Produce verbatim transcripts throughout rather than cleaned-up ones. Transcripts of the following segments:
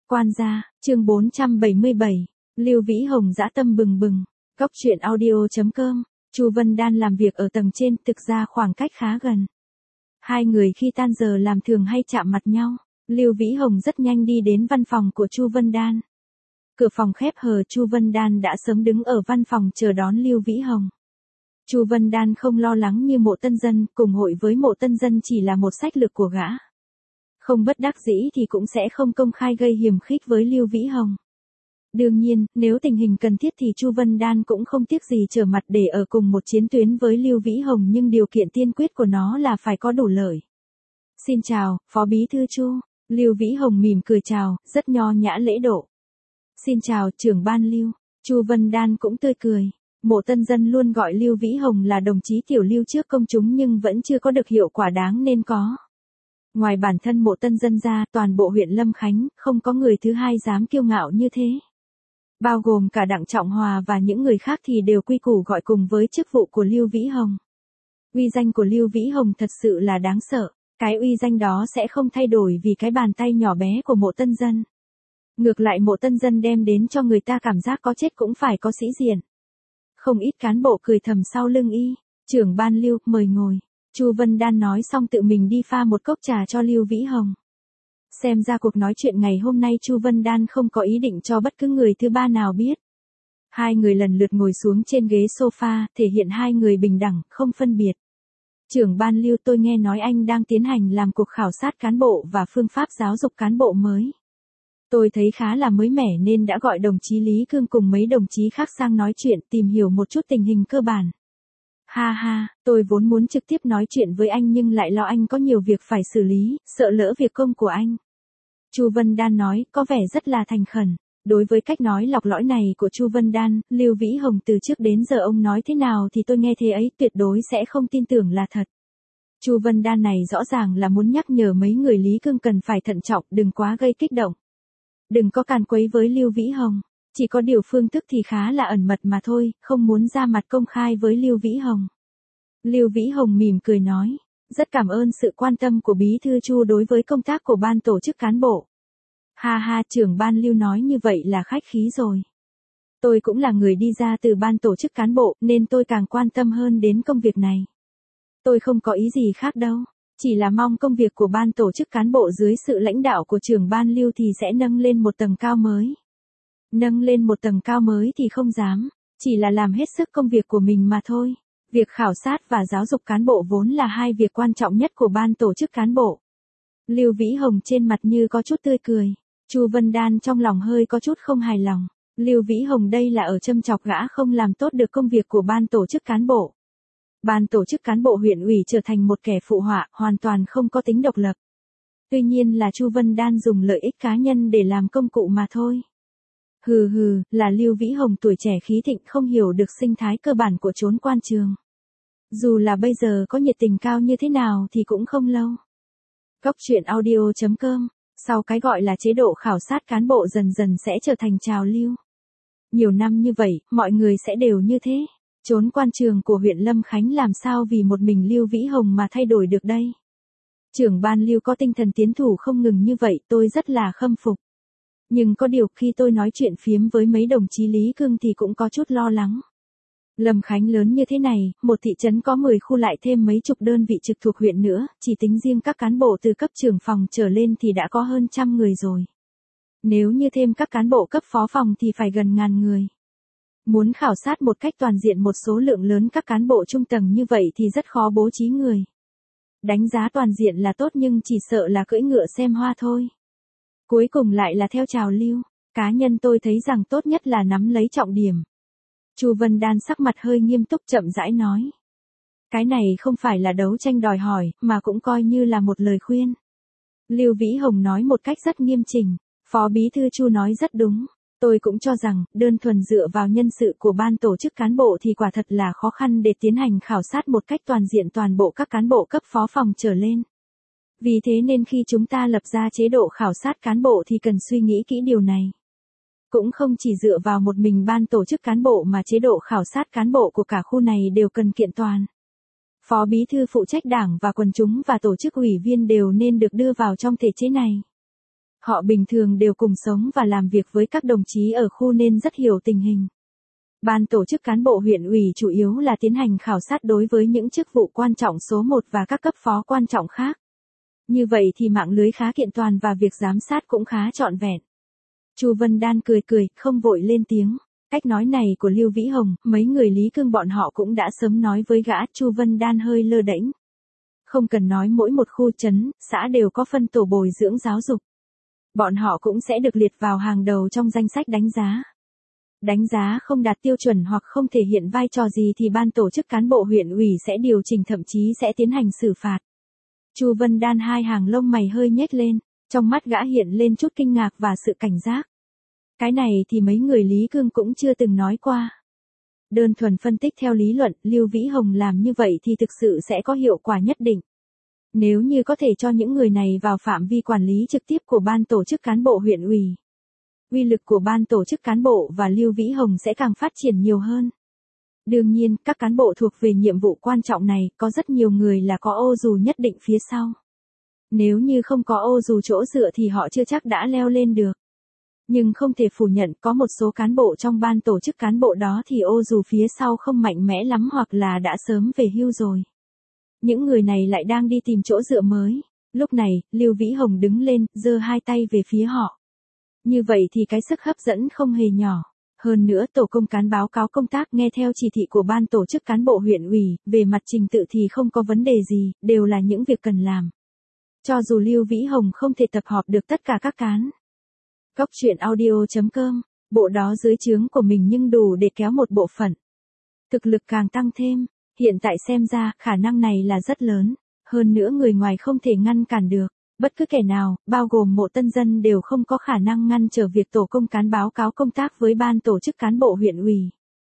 Quan gia, chương bốn trăm bảy mươi bảy, Lưu Vĩ Hồng dã tâm bừng bừng. Góc truyện audio chấm com. Chu Vân Đan làm việc ở tầng trên, thực ra khoảng cách khá gần. Hai người khi tan giờ làm thường hay chạm mặt nhau. Lưu Vĩ Hồng rất nhanh đi đến văn phòng của Chu Vân Đan. Cửa phòng khép hờ, Chu Vân Đan đã sớm đứng ở văn phòng chờ đón Lưu Vĩ Hồng. Chu Vân Đan không lo lắng như Mộ Tân Dân, cùng hội với Mộ Tân Dân chỉ là một sách lược của gã. Không bất đắc dĩ thì cũng sẽ không công khai gây hiềm khích với Lưu Vĩ Hồng. Đương nhiên, nếu tình hình cần thiết thì Chu Vân Đan cũng không tiếc gì trở mặt để ở cùng một chiến tuyến với Lưu Vĩ Hồng, nhưng điều kiện tiên quyết của nó là phải có đủ lợi. Xin chào, Phó Bí Thư Chu. Lưu Vĩ Hồng mỉm cười chào, rất nho nhã lễ độ. Xin chào, trưởng ban Lưu. Chu Vân Đan cũng tươi cười. Mộ Tân Dân luôn gọi Lưu Vĩ Hồng là đồng chí tiểu Lưu trước công chúng nhưng vẫn chưa có được hiệu quả đáng nên có. Ngoài bản thân Mộ Tân Dân ra, toàn bộ huyện Lâm Khánh, không có người thứ hai dám kiêu ngạo như thế. Bao gồm cả Đặng Trọng Hòa và những người khác thì đều quy củ gọi cùng với chức vụ của Lưu Vĩ Hồng. Uy danh của Lưu Vĩ Hồng thật sự là đáng sợ, cái uy danh đó sẽ không thay đổi vì cái bàn tay nhỏ bé của Mộ Tân Dân. Ngược lại Mộ Tân Dân đem đến cho người ta cảm giác có chết cũng phải có sĩ diện. Không ít cán bộ cười thầm sau lưng y, trưởng ban Lưu, mời ngồi. Chu Vân Đan nói xong tự mình đi pha một cốc trà cho Lưu Vĩ Hồng. Xem ra cuộc nói chuyện ngày hôm nay Chu Vân Đan không có ý định cho bất cứ người thứ ba nào biết. Hai người lần lượt ngồi xuống trên ghế sofa, thể hiện hai người bình đẳng, không phân biệt. Trưởng ban Lưu, tôi nghe nói anh đang tiến hành làm cuộc khảo sát cán bộ và phương pháp giáo dục cán bộ mới. Tôi thấy khá là mới mẻ nên đã gọi đồng chí Lý Cương cùng mấy đồng chí khác sang nói chuyện, tìm hiểu một chút tình hình cơ bản. Ha ha, tôi vốn muốn trực tiếp nói chuyện với anh nhưng lại lo anh có nhiều việc phải xử lý, sợ lỡ việc công của anh. Chu Vân Đan nói, có vẻ rất là thành khẩn. Đối với cách nói lọc lõi này của Chu Vân Đan, Lưu Vĩ Hồng từ trước đến giờ ông nói thế nào thì tôi nghe thế ấy, tuyệt đối sẽ không tin tưởng là thật. Chu Vân Đan này rõ ràng là muốn nhắc nhở mấy người Lý Cương cần phải thận trọng, đừng quá gây kích động. Đừng có càn quấy với Lưu Vĩ Hồng. Chỉ có điều phương thức thì khá là ẩn mật mà thôi, không muốn ra mặt công khai với Lưu Vĩ Hồng. Lưu Vĩ Hồng mỉm cười nói, rất cảm ơn sự quan tâm của Bí Thư Chu đối với công tác của ban tổ chức cán bộ. Ha ha, trưởng ban Lưu nói như vậy là khách khí rồi. Tôi cũng là người đi ra từ ban tổ chức cán bộ nên tôi càng quan tâm hơn đến công việc này. Tôi không có ý gì khác đâu, chỉ là mong công việc của ban tổ chức cán bộ dưới sự lãnh đạo của trưởng ban Lưu thì sẽ nâng lên một tầng cao mới. Nâng lên một tầng cao mới thì không dám, chỉ là làm hết sức công việc của mình mà thôi. Việc khảo sát và giáo dục cán bộ vốn là hai việc quan trọng nhất của ban tổ chức cán bộ. Lưu Vĩ Hồng trên mặt như có chút tươi cười, Chu Vân Đan trong lòng hơi có chút không hài lòng. Lưu Vĩ Hồng đây là ở châm chọc gã không làm tốt được công việc của ban tổ chức cán bộ. Ban tổ chức cán bộ huyện ủy trở thành một kẻ phụ họa, hoàn toàn không có tính độc lập. Tuy nhiên là Chu Vân Đan dùng lợi ích cá nhân để làm công cụ mà thôi. Hừ hừ, là Lưu Vĩ Hồng tuổi trẻ khí thịnh không hiểu được sinh thái cơ bản của chốn quan trường. Dù là bây giờ có nhiệt tình cao như thế nào thì cũng không lâu. Góc truyện audio chấm com, sau cái gọi là chế độ khảo sát cán bộ dần dần sẽ trở thành trào lưu. Nhiều năm như vậy, mọi người sẽ đều như thế. Chốn quan trường của huyện Lâm Khánh làm sao vì một mình Lưu Vĩ Hồng mà thay đổi được đây. Trưởng ban Lưu có tinh thần tiến thủ không ngừng như vậy, tôi rất là khâm phục. Nhưng có điều khi tôi nói chuyện phiếm với mấy đồng chí Lý Cương thì cũng có chút lo lắng. Lâm Khánh lớn như thế này, một thị trấn có mười khu lại thêm mấy chục đơn vị trực thuộc huyện nữa, chỉ tính riêng các cán bộ từ cấp trưởng phòng trở lên thì đã có hơn trăm người rồi. Nếu như thêm các cán bộ cấp phó phòng thì phải gần ngàn người. Muốn khảo sát một cách toàn diện một số lượng lớn các cán bộ trung tầng như vậy thì rất khó bố trí người. Đánh giá toàn diện là tốt nhưng chỉ sợ là cưỡi ngựa xem hoa thôi. Cuối cùng lại là theo trào lưu, cá nhân tôi thấy rằng tốt nhất là nắm lấy trọng điểm. Chu Vân Đan sắc mặt hơi nghiêm túc chậm rãi nói. Cái này không phải là đấu tranh đòi hỏi, mà cũng coi như là một lời khuyên. Lưu Vĩ Hồng nói một cách rất nghiêm chỉnh, Phó Bí Thư Chu nói rất đúng. Tôi cũng cho rằng, đơn thuần dựa vào nhân sự của ban tổ chức cán bộ thì quả thật là khó khăn để tiến hành khảo sát một cách toàn diện toàn bộ các cán bộ cấp phó phòng trở lên. Vì thế nên khi chúng ta lập ra chế độ khảo sát cán bộ thì cần suy nghĩ kỹ điều này. Cũng không chỉ dựa vào một mình ban tổ chức cán bộ mà chế độ khảo sát cán bộ của cả khu này đều cần kiện toàn. Phó Bí Thư phụ trách đảng và quần chúng và tổ chức ủy viên đều nên được đưa vào trong thể chế này. Họ bình thường đều cùng sống và làm việc với các đồng chí ở khu nên rất hiểu tình hình. Ban tổ chức cán bộ huyện ủy chủ yếu là tiến hành khảo sát đối với những chức vụ quan trọng số một và các cấp phó quan trọng khác. Như vậy thì mạng lưới khá kiện toàn và việc giám sát cũng khá trọn vẹn. Chu Vân Đan cười cười, không vội lên tiếng. Cách nói này của Lưu Vĩ Hồng, mấy người Lý Cương bọn họ cũng đã sớm nói với gã. Chu Vân Đan hơi lơ đễnh. Không cần nói mỗi một khu trấn, xã đều có phân tổ bồi dưỡng giáo dục. Bọn họ cũng sẽ được liệt vào hàng đầu trong danh sách đánh giá. Đánh giá không đạt tiêu chuẩn hoặc không thể hiện vai trò gì thì ban tổ chức cán bộ huyện ủy sẽ điều chỉnh, thậm chí sẽ tiến hành xử phạt. Chu Vân Đan hai hàng lông mày hơi nhếch lên, trong mắt gã hiện lên chút kinh ngạc và sự cảnh giác. Cái này thì mấy người Lý Cương cũng chưa từng nói qua. Đơn thuần phân tích theo lý luận, Lưu Vĩ Hồng làm như vậy thì thực sự sẽ có hiệu quả nhất định. Nếu như có thể cho những người này vào phạm vi quản lý trực tiếp của ban tổ chức cán bộ huyện ủy, uy lực của ban tổ chức cán bộ và Lưu Vĩ Hồng sẽ càng phát triển nhiều hơn. Đương nhiên, các cán bộ thuộc về nhiệm vụ quan trọng này, có rất nhiều người là có ô dù nhất định phía sau. Nếu như không có ô dù chỗ dựa thì họ chưa chắc đã leo lên được. Nhưng không thể phủ nhận có một số cán bộ trong ban tổ chức cán bộ đó thì ô dù phía sau không mạnh mẽ lắm hoặc là đã sớm về hưu rồi. Những người này lại đang đi tìm chỗ dựa mới. Lúc này, Lưu Vĩ Hồng đứng lên, giơ hai tay về phía họ. Như vậy thì cái sức hấp dẫn không hề nhỏ. Hơn nữa tổ công cán báo cáo công tác nghe theo chỉ thị của ban tổ chức cán bộ huyện ủy, về mặt trình tự thì không có vấn đề gì, đều là những việc cần làm. Cho dù Lưu Vĩ Hồng không thể tập hợp được tất cả các cán. Cóc truyện audio chấm com, bộ đó dưới trướng của mình nhưng đủ để kéo một bộ phận. Thực lực càng tăng thêm, hiện tại xem ra khả năng này là rất lớn, hơn nữa người ngoài không thể ngăn cản được. Bất cứ kẻ nào, bao gồm Mộ Tân Dân đều không có khả năng ngăn trở việc tổ công cán báo cáo công tác với ban tổ chức cán bộ huyện ủy.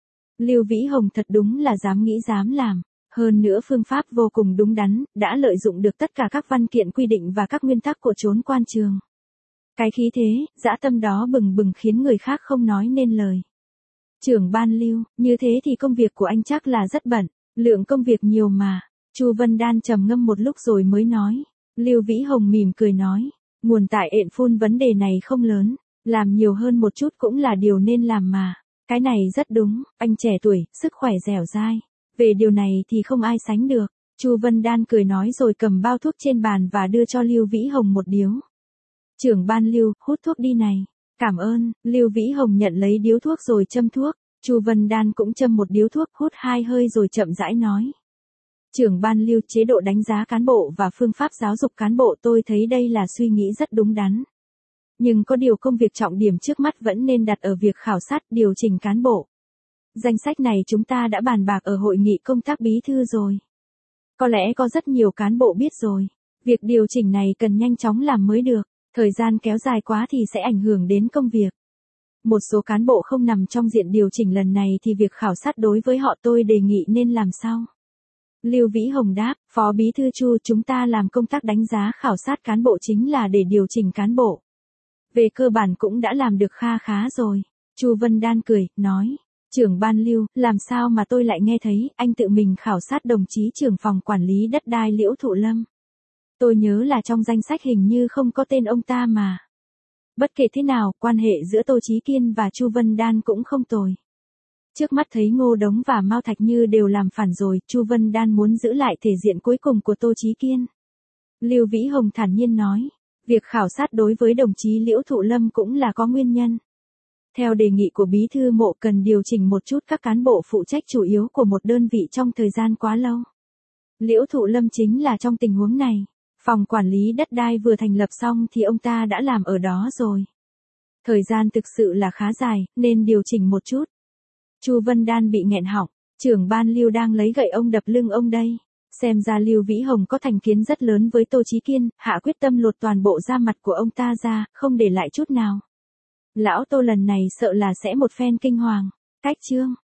Lưu Vĩ Hồng thật đúng là dám nghĩ dám làm, hơn nữa phương pháp vô cùng đúng đắn, đã lợi dụng được tất cả các văn kiện quy định và các nguyên tắc của chốn quan trường. Cái khí thế, dã tâm đó bừng bừng khiến người khác không nói nên lời. Trưởng ban Lưu, như thế thì công việc của anh chắc là rất bận, lượng công việc nhiều mà. Chu Vân Đan trầm ngâm một lúc rồi mới nói. Lưu Vĩ Hồng mỉm cười nói, nguồn tại ện phun vấn đề này không lớn, làm nhiều hơn một chút cũng là điều nên làm mà. Cái này rất đúng, anh trẻ tuổi, sức khỏe dẻo dai. Về điều này thì không ai sánh được. Chu Vân Đan cười nói rồi cầm bao thuốc trên bàn và đưa cho Lưu Vĩ Hồng một điếu. Trưởng ban Lưu, hút thuốc đi này. Cảm ơn. Lưu Vĩ Hồng nhận lấy điếu thuốc rồi châm thuốc. Chu Vân Đan cũng châm một điếu thuốc, hút hai hơi rồi chậm rãi nói. Trưởng ban Lưu, chế độ đánh giá cán bộ và phương pháp giáo dục cán bộ tôi thấy đây là suy nghĩ rất đúng đắn. Nhưng có điều công việc trọng điểm trước mắt vẫn nên đặt ở việc khảo sát, điều chỉnh cán bộ. Danh sách này chúng ta đã bàn bạc ở hội nghị công tác bí thư rồi. Có lẽ có rất nhiều cán bộ biết rồi. Việc điều chỉnh này cần nhanh chóng làm mới được. Thời gian kéo dài quá thì sẽ ảnh hưởng đến công việc. Một số cán bộ không nằm trong diện điều chỉnh lần này thì việc khảo sát đối với họ tôi đề nghị nên làm sao? Lưu Vĩ Hồng đáp, Phó Bí thư Chu, chúng ta làm công tác đánh giá khảo sát cán bộ chính là để điều chỉnh cán bộ. Về cơ bản cũng đã làm được kha khá rồi. Chu Vân Đan cười, nói, trưởng ban Lưu, làm sao mà tôi lại nghe thấy anh tự mình khảo sát đồng chí trưởng phòng quản lý đất đai Liễu Thụ Lâm. Tôi nhớ là trong danh sách hình như không có tên ông ta mà. Bất kể thế nào, quan hệ giữa Tô Chí Kiên và Chu Vân Đan cũng không tồi. Trước mắt thấy Ngô Đống và Mao Thạch Như đều làm phản rồi, Chu Vân Đan muốn giữ lại thể diện cuối cùng của Tô Chí Kiên. Lưu Vĩ Hồng thản nhiên nói, việc khảo sát đối với đồng chí Liễu Thụ Lâm cũng là có nguyên nhân. Theo đề nghị của Bí thư Mộ cần điều chỉnh một chút các cán bộ phụ trách chủ yếu của một đơn vị trong thời gian quá lâu. Liễu Thụ Lâm chính là trong tình huống này. Phòng quản lý đất đai vừa thành lập xong thì ông ta đã làm ở đó rồi. Thời gian thực sự là khá dài, nên điều chỉnh một chút. Chu Vân Đan bị nghẹn họng, trưởng ban Lưu đang lấy gậy ông đập lưng ông đây. Xem ra Lưu Vĩ Hồng có thành kiến rất lớn với Tô Chí Kiên, hạ quyết tâm lột toàn bộ da mặt của ông ta ra, không để lại chút nào. Lão Tô lần này sợ là sẽ một phen kinh hoàng. Cách chương